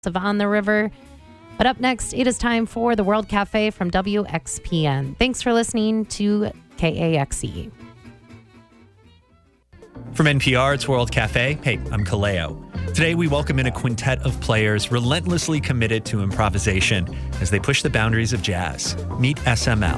of On the River. But up next, it is time for the World Cafe from WXPN. Thanks for listening to KAXE. From NPR, it's World Cafe. Hey, I'm Kaleo. Today, we welcome in a quintet of players relentlessly committed to improvisation as they push the boundaries of jazz. Meet SML.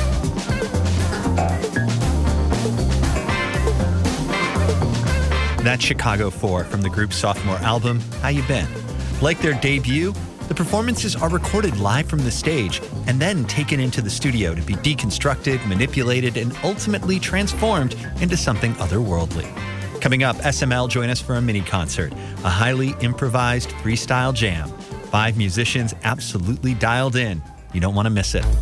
That's Chicago 4 from the group's sophomore album, How You Been? Like their debut, the performances are recorded live from the stage and then taken into the studio to be deconstructed, manipulated, and ultimately transformed into something otherworldly. Coming up, SML join us for a mini concert, a highly improvised freestyle jam. 5 musicians absolutely dialed in. You don't want to miss it.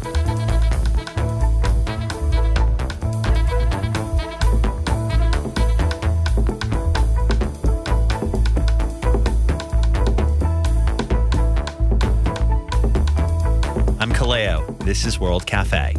I'm Kaleo. This is World Cafe.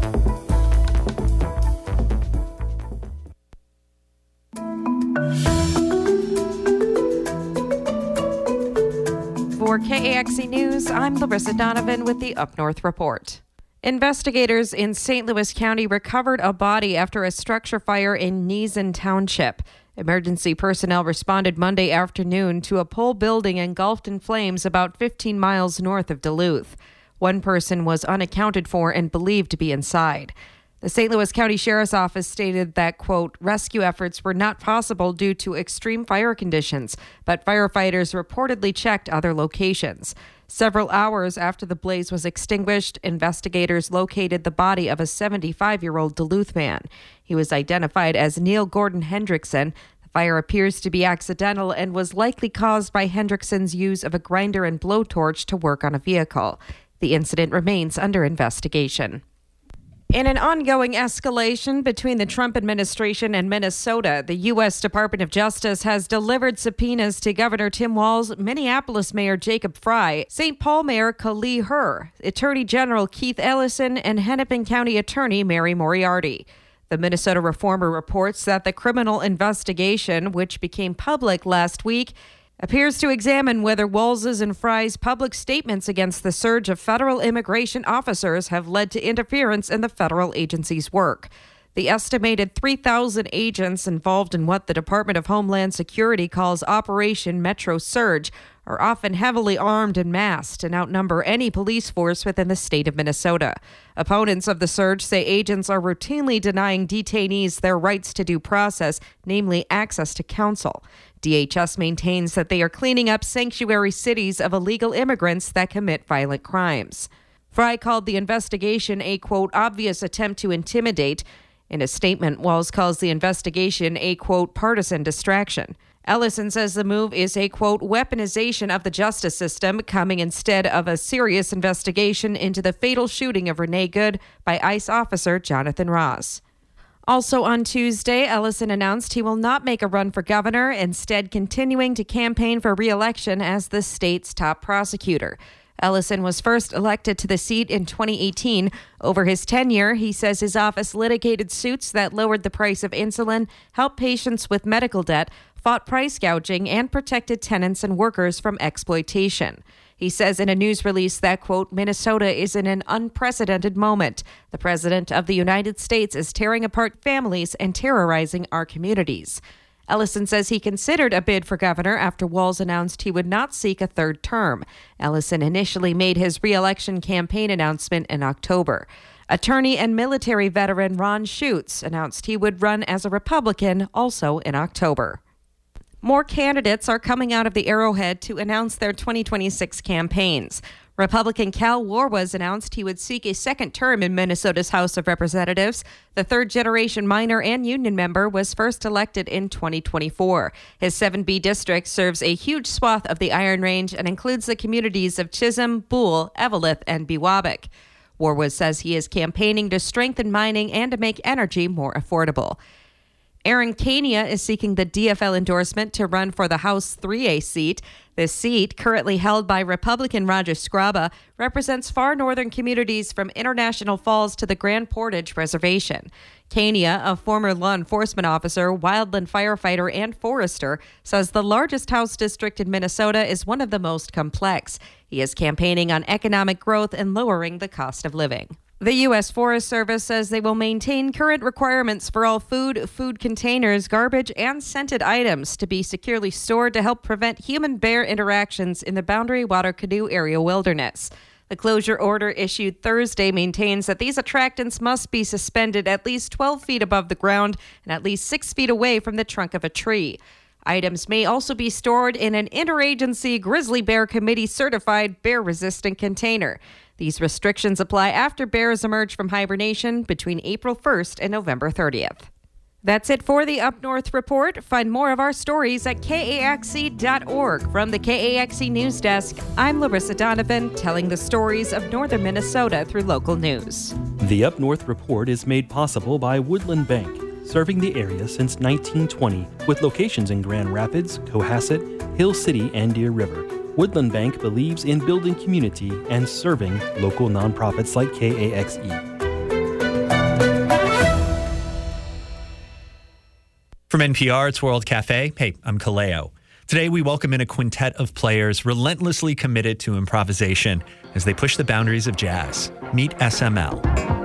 For KAXE News, I'm Larissa Donovan with the Up North Report. Investigators in St. Louis County recovered a body after a structure fire in Neeson Township. Emergency personnel responded Monday afternoon to a pole building engulfed in flames about 15 miles north of Duluth. One person was unaccounted for and believed to be inside. The St. Louis County Sheriff's Office stated that, quote, rescue efforts were not possible due to extreme fire conditions, but firefighters reportedly checked other locations. Several hours after the blaze was extinguished, investigators located the body of a 75-year-old Duluth man. He was identified as Neil Gordon Hendrickson. The fire appears to be accidental and was likely caused by Hendrickson's use of a grinder and blowtorch to work on a vehicle. The incident remains under investigation. In an ongoing escalation between the Trump administration and Minnesota, the U.S. Department of Justice has delivered subpoenas to Governor Tim Walz, Minneapolis Mayor Jacob Frey, St. Paul Mayor Kali Herr, Attorney General Keith Ellison, and Hennepin County Attorney Mary Moriarty. The Minnesota Reformer reports that the criminal investigation, which became public last week, appears to examine whether Walz's and Frey's public statements against the surge of federal immigration officers have led to interference in the federal agency's work. The estimated 3,000 agents involved in what the Department of Homeland Security calls Operation Metro Surge are often heavily armed and masked and outnumber any police force within the state of Minnesota. Opponents of the surge say agents are routinely denying detainees their rights to due process, namely access to counsel. DHS maintains that they are cleaning up sanctuary cities of illegal immigrants that commit violent crimes. Frey called the investigation a, quote, obvious attempt to intimidate. In a statement, Walz calls the investigation a, quote, partisan distraction. Ellison says the move is a, quote, weaponization of the justice system, coming instead of a serious investigation into the fatal shooting of Renee Good by ICE officer Jonathan Ross. Also on Tuesday, Ellison announced he will not make a run for governor, instead continuing to campaign for re-election as the state's top prosecutor. Ellison was first elected to the seat in 2018. Over his tenure, he says his office litigated suits that lowered the price of insulin, helped patients with medical debt, fought price gouging, and protected tenants and workers from exploitation. He says in a news release that, quote, Minnesota is in an unprecedented moment. The President of the United States is tearing apart families and terrorizing our communities. Ellison says he considered a bid for governor after Walz announced he would not seek a third term. Ellison initially made his re-election campaign announcement in October. Attorney and military veteran Ron Schutz announced he would run as a Republican also in October. More candidates are coming out of the Arrowhead to announce their 2026 campaigns. Republican Cal Warwas announced he would seek a second term in Minnesota's House of Representatives. The third-generation miner and union member was first elected in 2024. His 7B district serves a huge swath of the Iron Range and includes the communities of Chisholm, Boole, Eveleth, and Biwabik. Warwas says he is campaigning to strengthen mining and to make energy more affordable. Aaron Kania is seeking the DFL endorsement to run for the House 3A seat. This seat, currently held by Republican Roger Scraba, represents far northern communities from International Falls to the Grand Portage Reservation. Kania, a former law enforcement officer, wildland firefighter, and forester, says the largest House district in Minnesota is one of the most complex. He is campaigning on economic growth and lowering the cost of living. The U.S. Forest Service says they will maintain current requirements for all food containers, garbage, and scented items to be securely stored to help prevent human-bear interactions in the Boundary Water Canoe Area wilderness. The closure order issued Thursday maintains that these attractants must be suspended at least 12 feet above the ground and at least 6 feet away from the trunk of a tree. Items may also be stored in an interagency Grizzly Bear Committee certified bear-resistant container. These restrictions apply after bears emerge from hibernation between April 1st and November 30th. That's it for the Up North Report. Find more of our stories at KAXE.org. From the KAXE News Desk, I'm Larissa Donovan, telling the stories of northern Minnesota through local news. The Up North Report is made possible by Woodland Bank, serving the area since 1920 with locations in Grand Rapids, Cohasset, Hill City, and Deer River. Woodland Bank believes in building community and serving local nonprofits like KAXE. From NPR, it's World Cafe. Hey, I'm Kaleo. Today, we welcome in a quintet of players relentlessly committed to improvisation as they push the boundaries of jazz. Meet SML.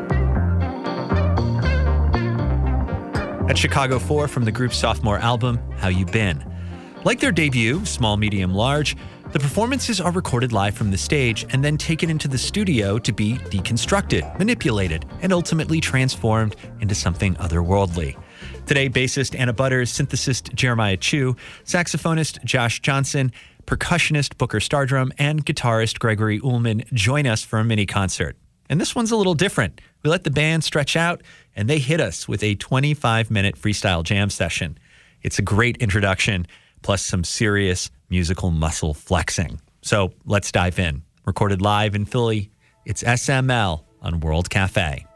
At Chicago 4 from the group's sophomore album, How You Been. Like their debut, Small, Medium, Large, the performances are recorded live from the stage and then taken into the studio to be deconstructed, manipulated, and ultimately transformed into something otherworldly. Today, bassist Anna Butters, synthesist Jeremiah Chu, saxophonist Josh Johnson, percussionist Booker Stardrum, and guitarist Gregory Ullman join us for a mini concert. And this one's a little different. We let the band stretch out, and they hit us with a 25-minute freestyle jam session. It's a great introduction, plus some serious musical muscle flexing. So let's dive in. Recorded live in Philly, it's SML on World Cafe.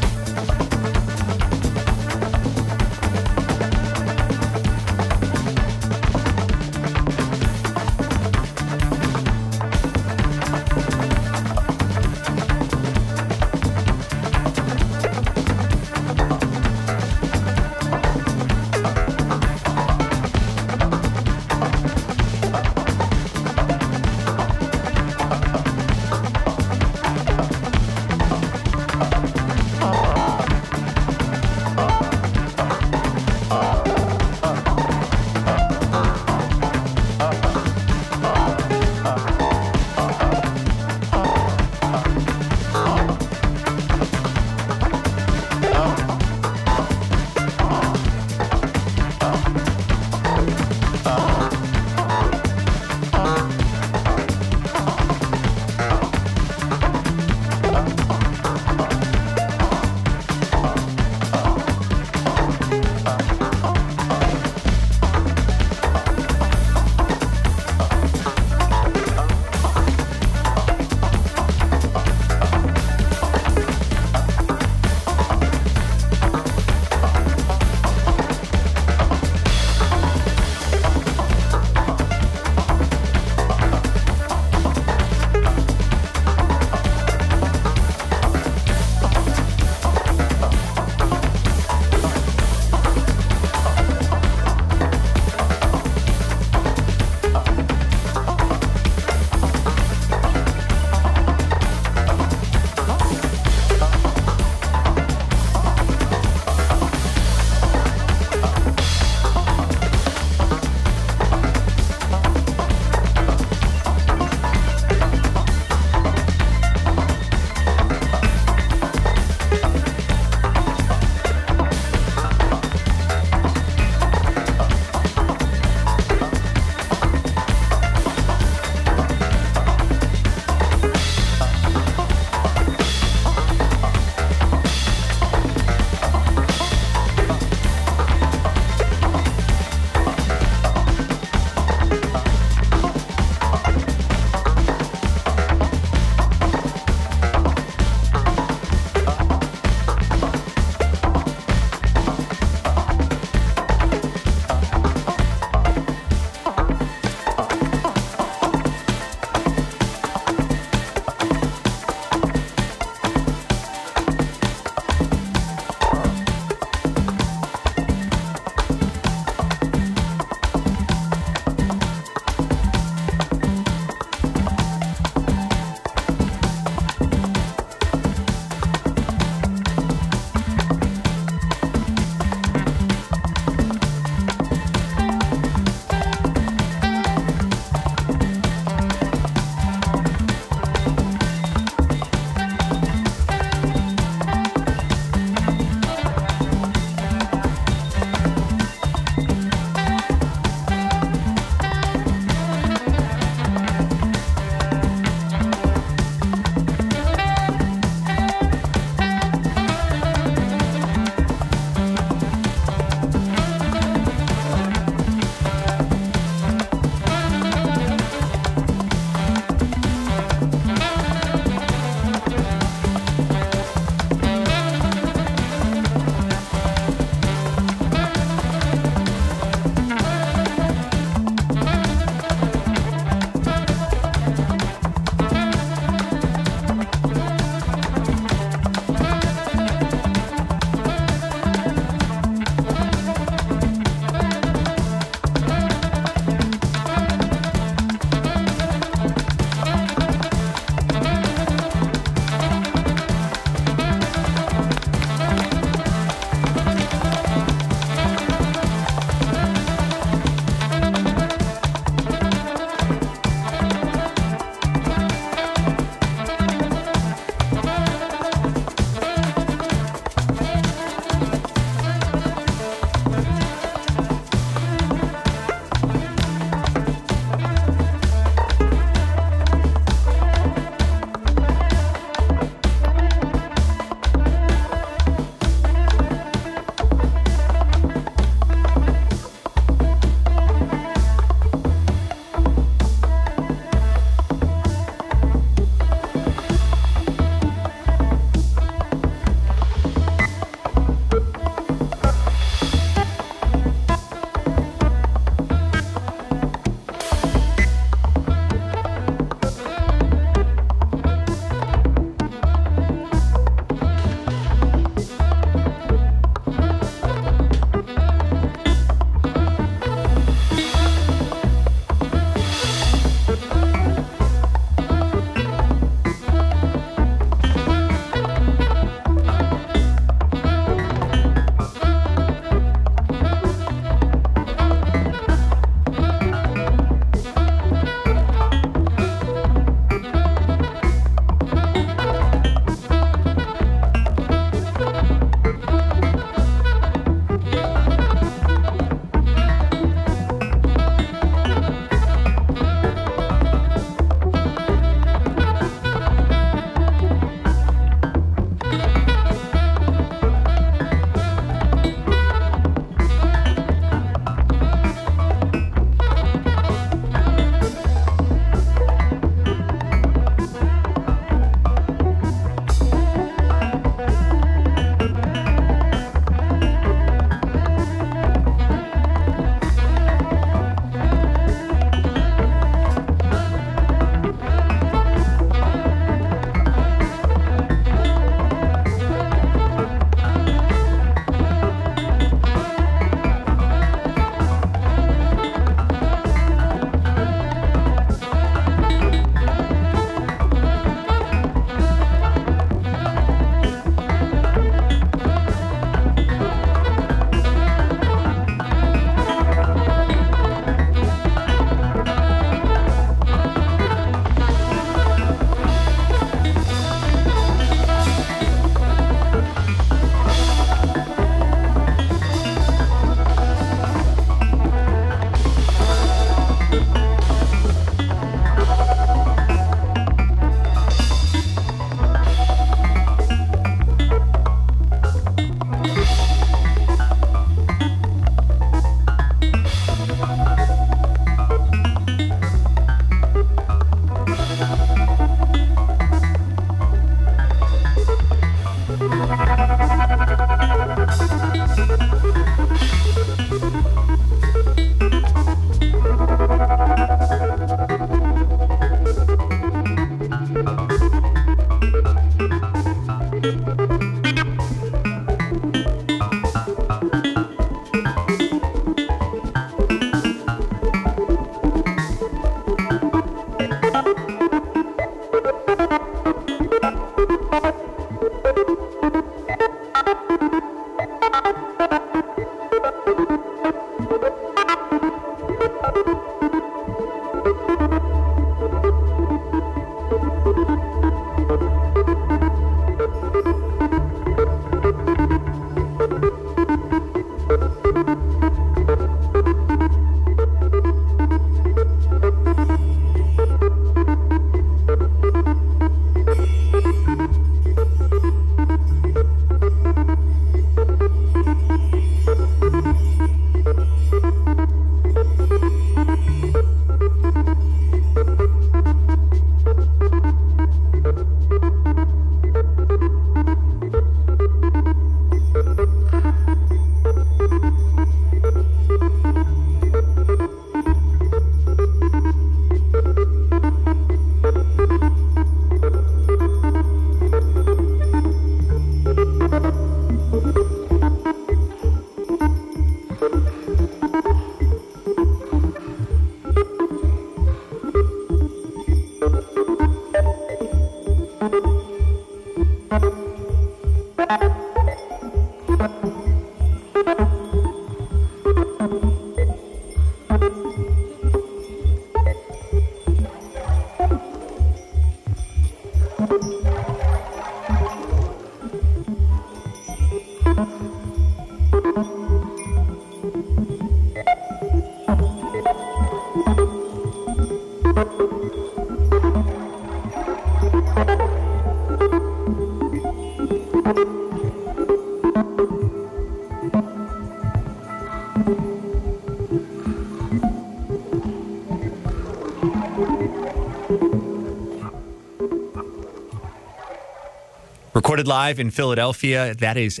Recorded live in Philadelphia, that is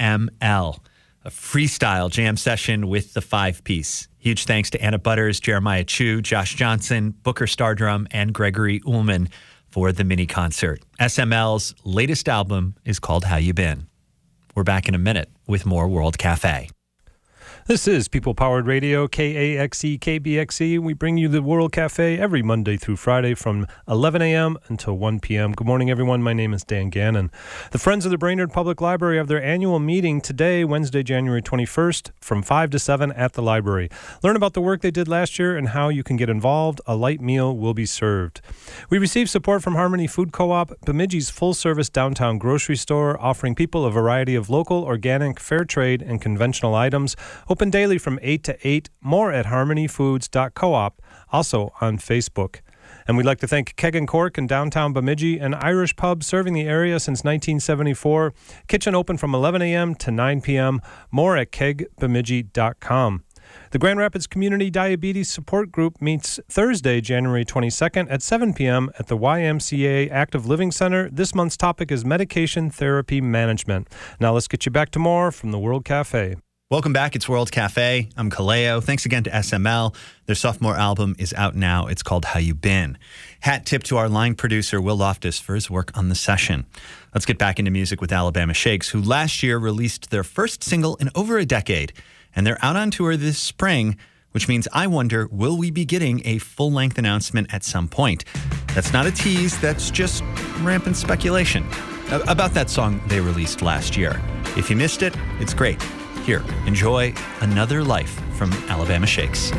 SML, a freestyle jam session with the five-piece. Huge thanks to Anna Butters, Jeremiah Chu, Josh Johnson, Booker Stardrum, and Gregory Ullman for the mini concert. SML's latest album is called How You Been. We're back in a minute with more World Cafe. This is People Powered Radio, KAXE, KBXE. We bring you the World Cafe every Monday through Friday from 11 a.m. until 1 p.m. Good morning, everyone. My name is Dan Gannon. The Friends of the Brainerd Public Library have their annual meeting today, Wednesday, January 21st, from 5 to 7 at the library. Learn about the work they did last year and how you can get involved. A light meal will be served. We received support from Harmony Food Co-op, Bemidji's full-service downtown grocery store, offering people a variety of local, organic, fair trade, and conventional items. Open daily from 8 to 8. More at harmonyfoods.coop, also on Facebook. And we'd like to thank Keg & Cork in downtown Bemidji, an Irish pub serving the area since 1974. Kitchen open from 11 a.m. to 9 p.m. More at kegbemidji.com. The Grand Rapids Community Diabetes Support Group meets Thursday, January 22nd at 7 p.m. at the YMCA Active Living Center. This month's topic is medication therapy management. Now let's get you back to more from the World Cafe. Welcome back. It's World Cafe. I'm Kaleo. Thanks again to SML. Their sophomore album is out now. It's called How You Been. Hat tip to our line producer, Will Loftus, for his work on the session. Let's get back into music with Alabama Shakes, who last year released their first single in over a decade. And they're out on tour this spring, which means I wonder, will we be getting a full-length announcement at some point? That's not a tease. That's just rampant speculation about that song they released last year. If you missed it, it's great. Here, enjoy Another Life from Alabama Shakes.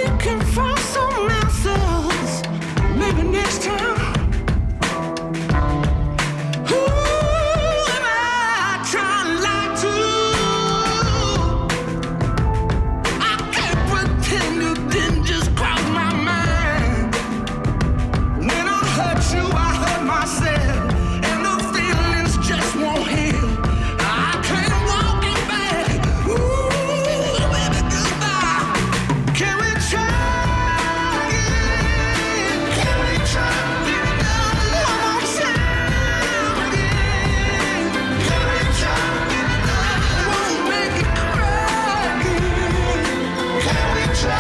can find some answers. Maybe next time. Who am I trying to lie to? I can't pretend it didn't just cross my mind. When I hurt you, I hurt myself, and the feelings just won't heal. I can't walk it back. Ooh, baby, goodbye. Can we try again? Can we try one more time again? Can we try? Won't make it cry again. Can we try?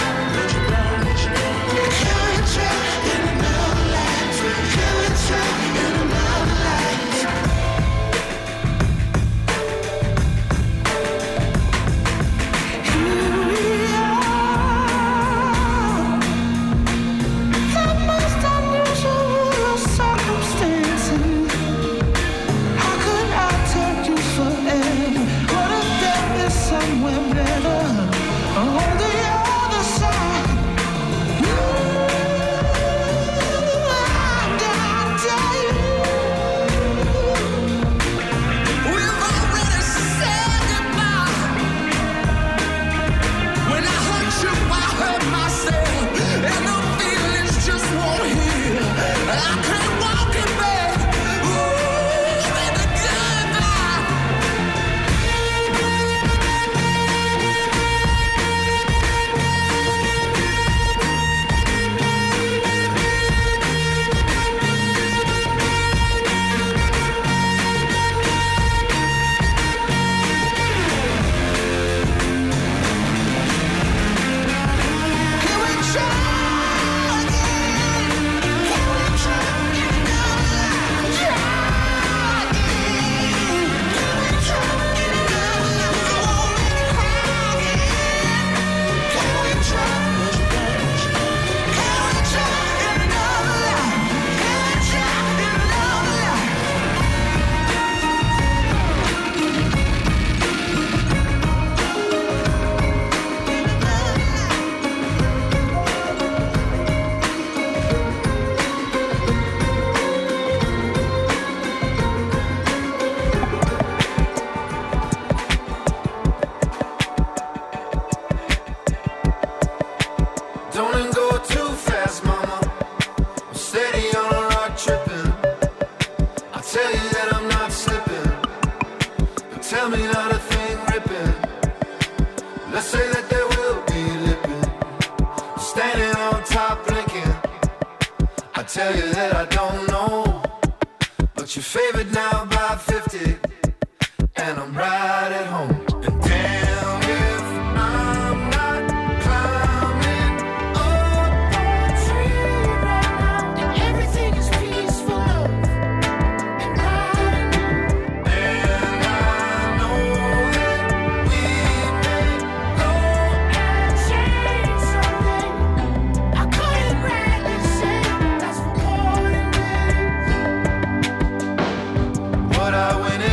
Can we try in another life? Can we try in another life? Here we are, the most unusual circumstances. How could I take you forever? What if there is somewhere better on the other side? We've already said goodbye. When I hurt you, I hurt myself, and the feelings just won't heal. I can't walk it back. Ooh, baby, goodbye. Can we try again? Can we try another life? Try again. Can we try another life? I won't make it cry again. Can we try? Can we try another life? Can we try another life? Don't go too fast, mama. I'm steady on a rock tripping. I tell you that I'm not slipping, but tell me not a thing ripping. Let's say that there will be lipping, standing on top blinking. I tell you that I don't know, but you're favored now by 50, and I'm right at home. And damn if I'm not climbing up a tree right now, and everything is peaceful and right. And I know that we may go and change something. I couldn't rightly say that's for more than this. But I went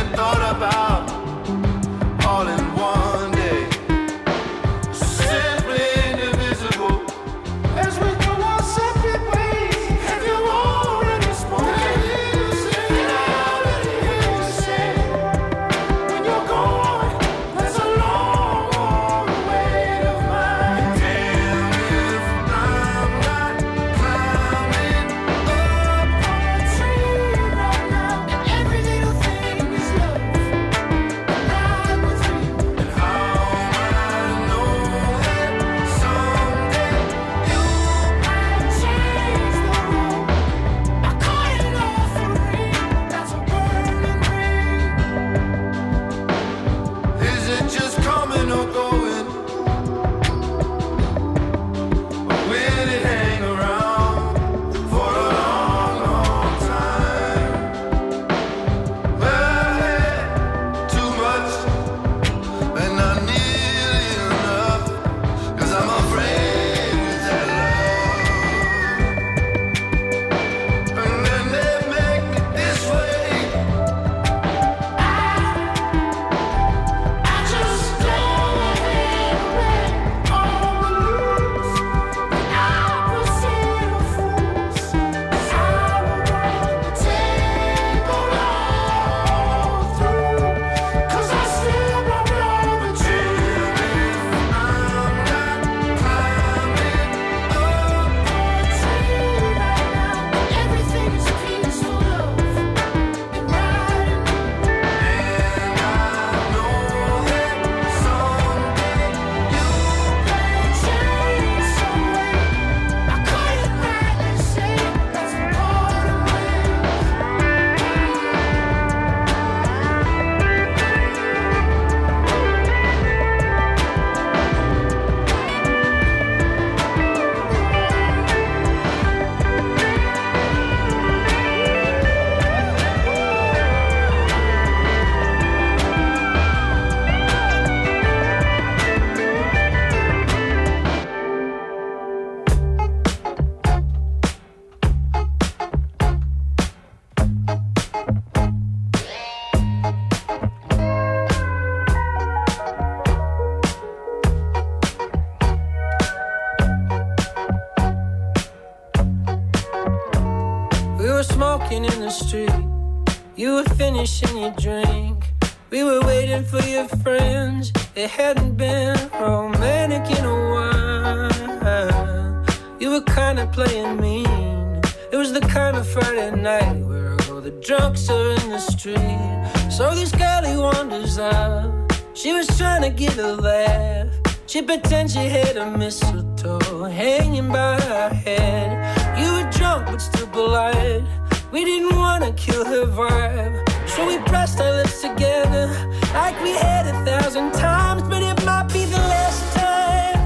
smoking in the street. You were finishing your drink. We were waiting for your friends. It hadn't been romantic in a while. You were kinda playing mean. It was the kind of Friday night where all the drunks are in the street. So this girl he wanders out. She was trying to get a laugh. She pretends she had a mistletoe hanging by her head. You were drunk but still polite. We didn't want to kill her vibe, so we pressed our lips together like we had 1,000 times. But it might be the last time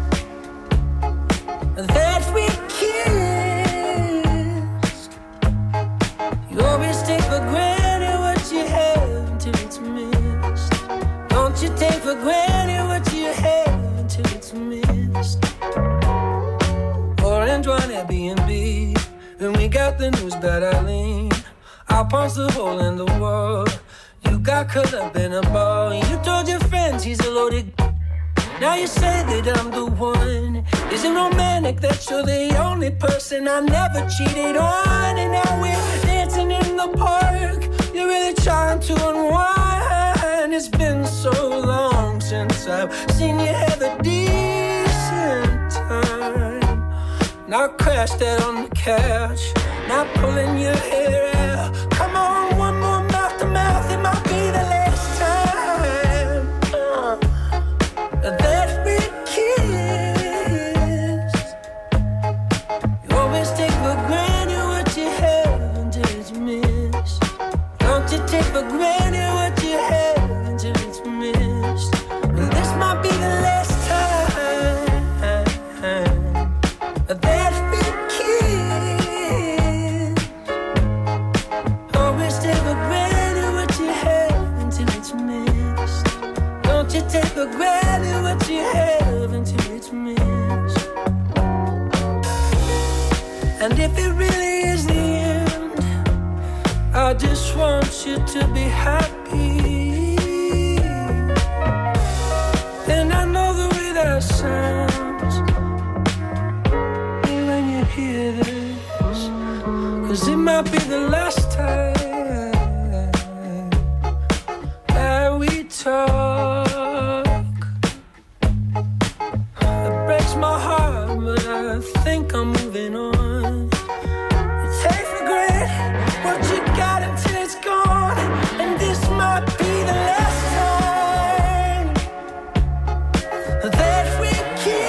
that we kissed. You always take for granted what you have until it's missed. Don't you take for granted what you have until it's missed. Orange wine Airbnb. When we got the news about Eileen, I punched a hole in the wall. You got caught up in a ball. You told your friends he's a loaded. Now you say that I'm the one. Is it romantic that you're the only person I never cheated on? And now we're dancing in the park. You're really trying to unwind. It's been so long since I've seen you have a decent time. I crashed out on the couch, not pulling your hair out. Come on, one more mouth to mouth, it might be the last time that we kiss. You always take for granted what you have until it's missed. Don't you take for granted what you have until it's missed. And this might be the last time that we kiss. Always take for granted what you have until it's missed. Don't you take for granted what you have until it's missed. And if it really is the end, I just want you to be happy. And I know the way that sounds hear this, 'cause it might be the last time that we talk. It breaks my heart, but I think I'm moving on. You take for granted what you got until it's gone, and this might be the last time that we kiss.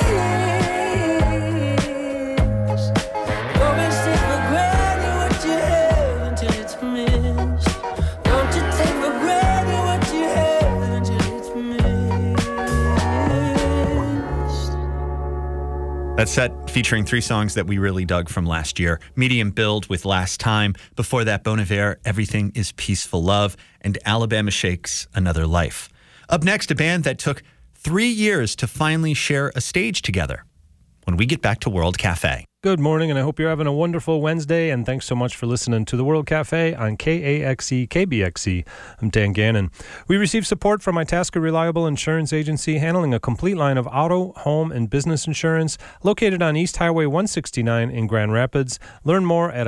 That set featuring 3 songs that we really dug from last year. Medium Build with Last Time. Before that, Bon Iver, Everything is Peaceful Love, and Alabama Shakes, Another Life. Up next, a band that took 3 years to finally share a stage together. When we get back to World Cafe. Good morning, and I hope you're having a wonderful Wednesday, and thanks so much for listening to the World Cafe on KAXE KBXE. I'm Dan Gannon. We receive support from Itasca Reliable Insurance Agency, handling a complete line of auto, home, and business insurance, located on East Highway 169 in Grand Rapids. Learn more at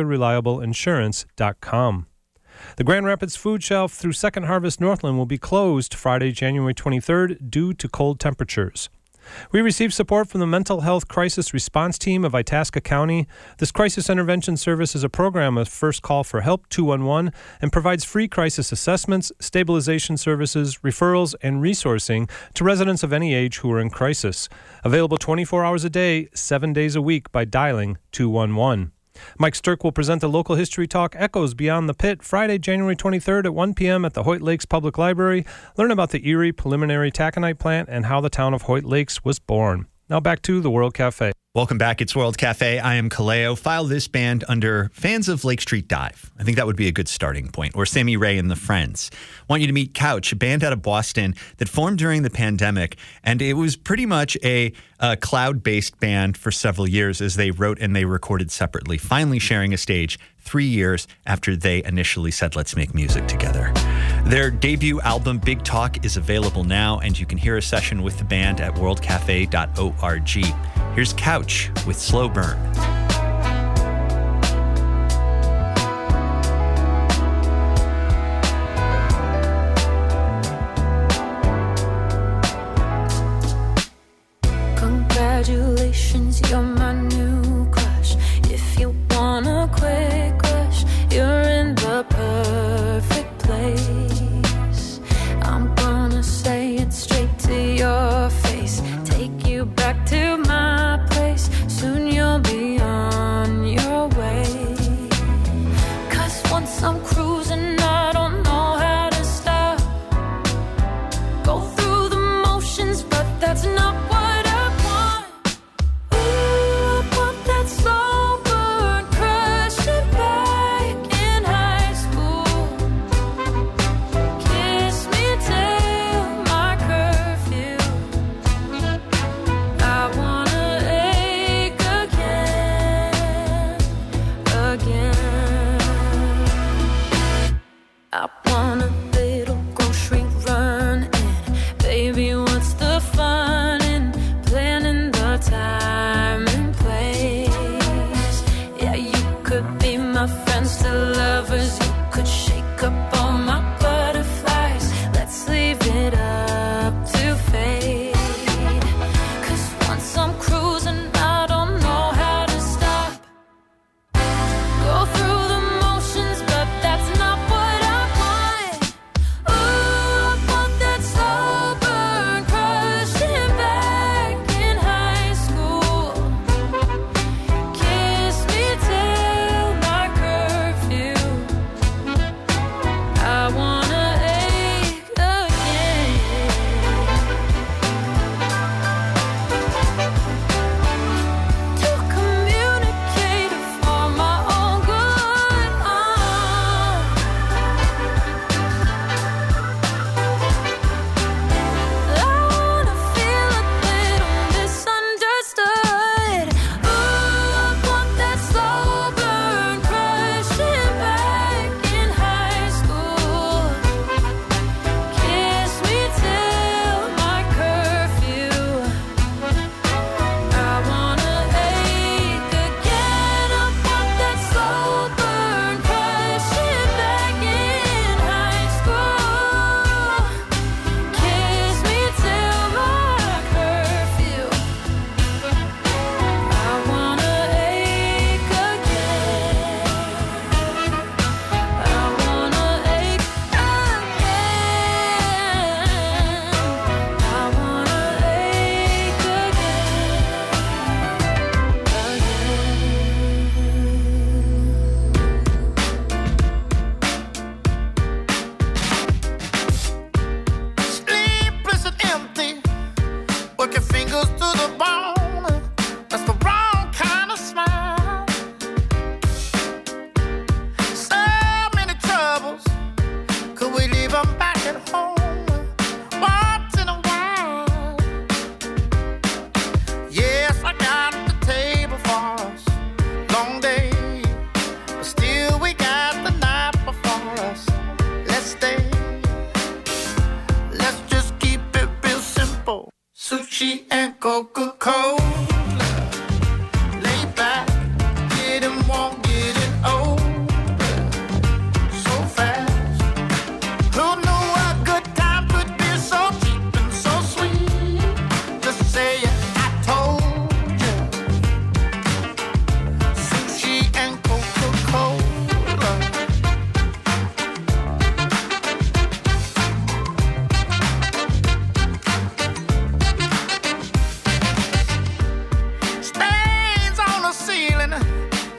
itascareliableinsurance.com. The Grand Rapids Food Shelf through Second Harvest Northland will be closed Friday, January 23rd due to cold temperatures. We received support from the Mental Health Crisis Response Team of Itasca County. This crisis intervention service is a program of First Call for Help 211 and provides free crisis assessments, stabilization services, referrals, and resourcing to residents of any age who are in crisis. Available 24 hours a day, 7 days a week by dialing 211. Mike Sturck will present the local history talk Echoes Beyond the Pit Friday, January 23rd at 1 p.m. at the Hoyt Lakes Public Library. Learn about the Erie Preliminary Taconite plant and how the town of Hoyt Lakes was born. Now back to the World Cafe. Welcome back. It's World Cafe. I am Kaleo. File this band under fans of Lake Street Dive. I think that would be a good starting point. Or Sammy Ray and the Friends. Want you to meet Couch, a band out of Boston that formed during the pandemic. And it was pretty much a cloud-based band for several years as they wrote and they recorded separately, finally sharing a stage 3 years after they initially said, let's make music together. Their debut album, Big Talk, is available now, and you can hear a session with the band at worldcafe.org. Here's Couch with Slow Burn.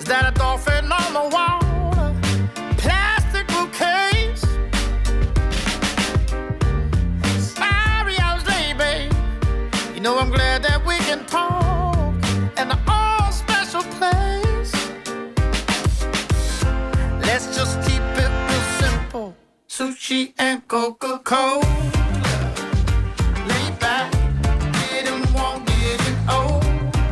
that a dolphin on the wall? Plastic bouquets. Sorry I was late, babe. You know I'm glad that we can talk in an all special place. Let's just keep it real simple. Sushi and Coca-Cola. Lay back, getting warm, getting old.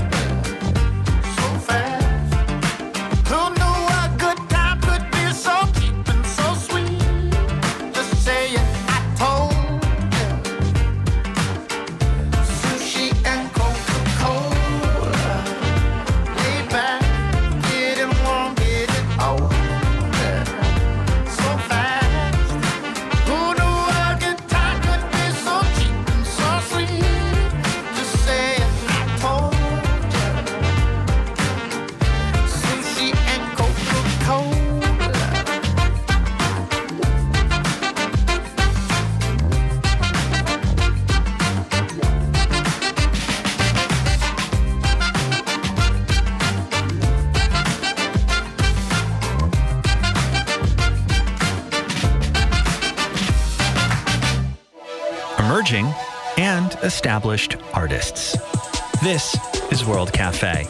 So fast. Who knew a good time could be so cheap and so sweet? Just saying I told you. Sushi and Coca-Cola. Lay back, getting warm, getting old. So fast. Who knew a good time could be so cheap and so sweet? Just saying I told you. Sushi and Coca-Cola. Emerging and established artists. This is World Cafe.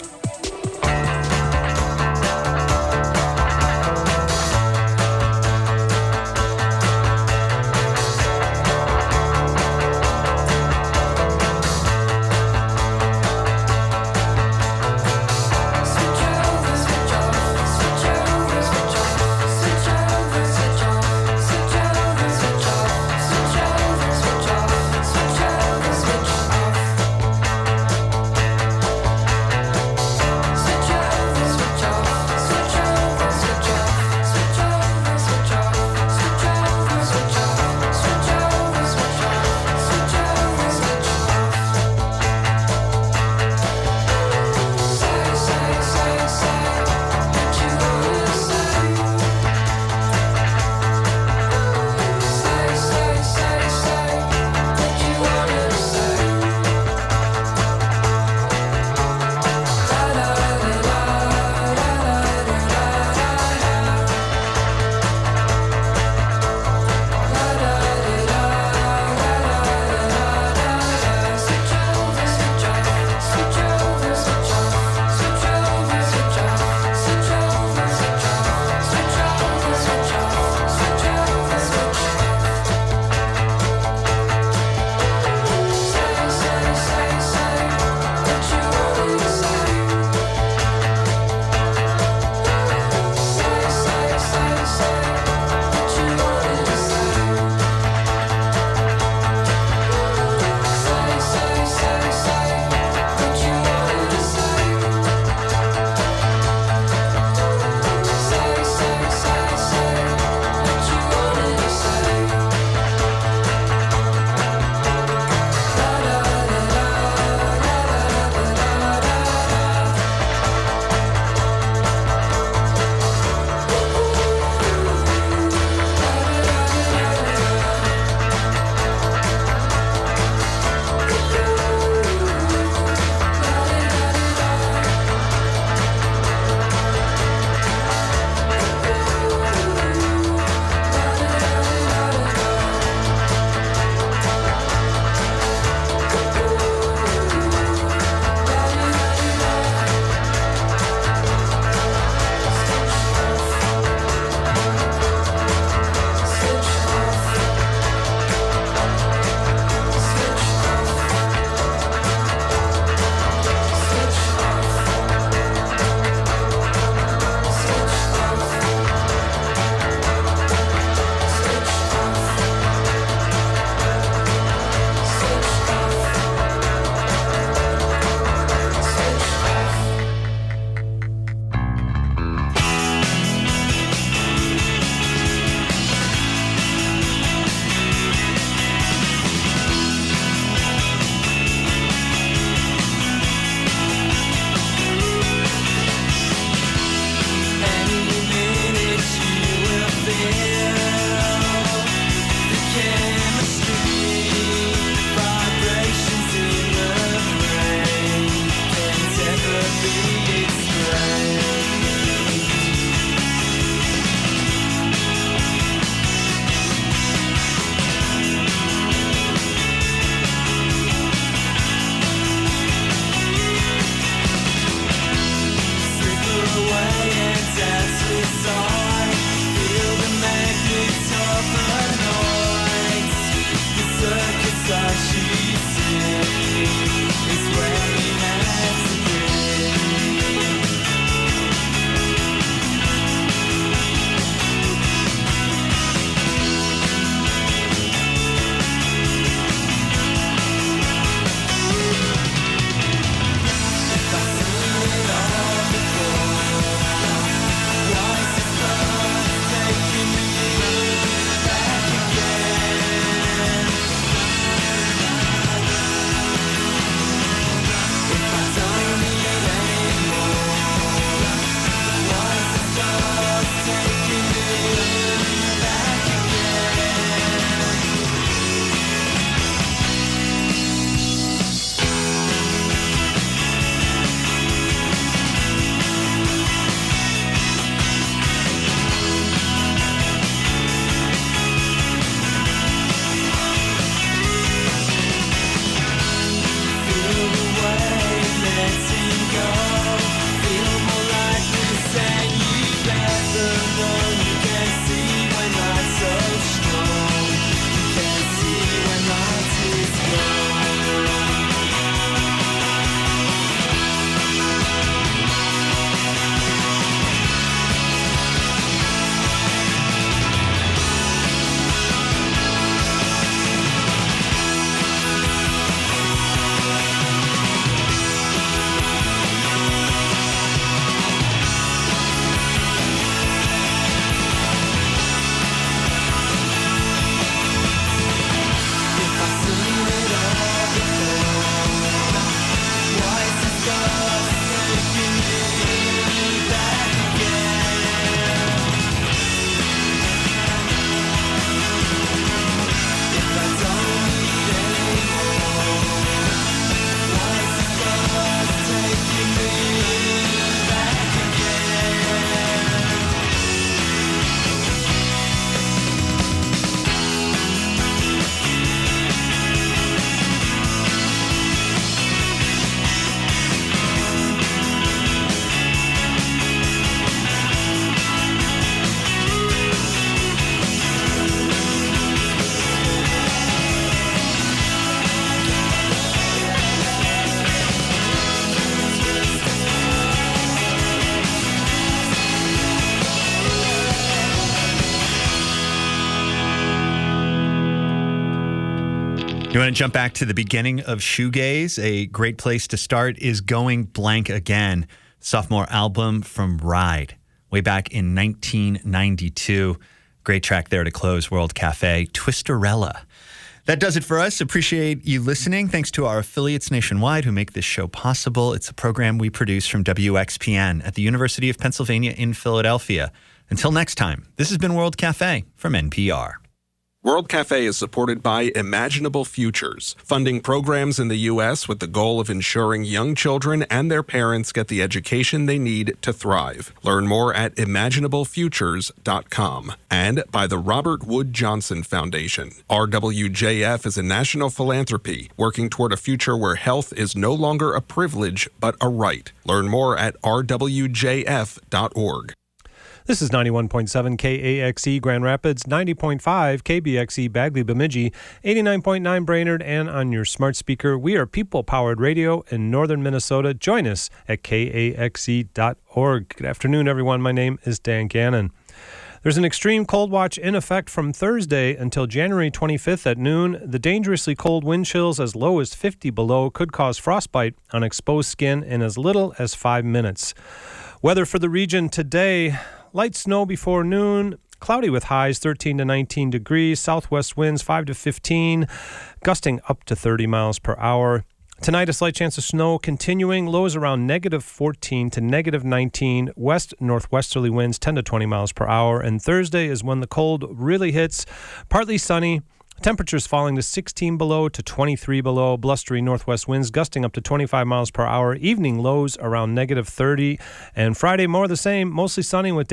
You want to jump back to the beginning of shoegaze? A great place to start is Going Blank Again, sophomore album from Ride, way back in 1992. Great track there to close World Cafe, Twisterella. That does it for us. Appreciate you listening. Thanks to our affiliates nationwide who make this show possible. It's a program we produce from WXPN at the University of Pennsylvania in Philadelphia. Until next time, this has been World Cafe from NPR. World Cafe is supported by Imaginable Futures, funding programs in the U.S. with the goal of ensuring young children and their parents get the education they need to thrive. Learn more at imaginablefutures.com. And by the Robert Wood Johnson Foundation. RWJF is a national philanthropy working toward a future where health is no longer a privilege but a right. Learn more at rwjf.org. This is 91.7 KAXE Grand Rapids, 90.5 KBXE Bagley Bemidji, 89.9 Brainerd, and on your smart speaker. We are people-powered radio in northern Minnesota. Join us at kaxe.org. Good afternoon, everyone. My name is Dan Gannon. There's an extreme cold watch in effect from Thursday until January 25th at noon. The dangerously cold wind chills as low as 50 below could cause frostbite on exposed skin in as little as 5 minutes. Weather for the region today: light snow before noon, cloudy with highs 13 to 19 degrees, southwest winds 5 to 15, gusting up to 30 miles per hour. Tonight, a slight chance of snow continuing, lows around negative 14 to negative 19, west-northwesterly winds 10 to 20 miles per hour. And Thursday is when the cold really hits, partly sunny. Temperatures falling to 16 below to 23 below, blustery northwest winds gusting up to 25 miles per hour, evening lows around negative 30. And Friday, more of the same, mostly sunny with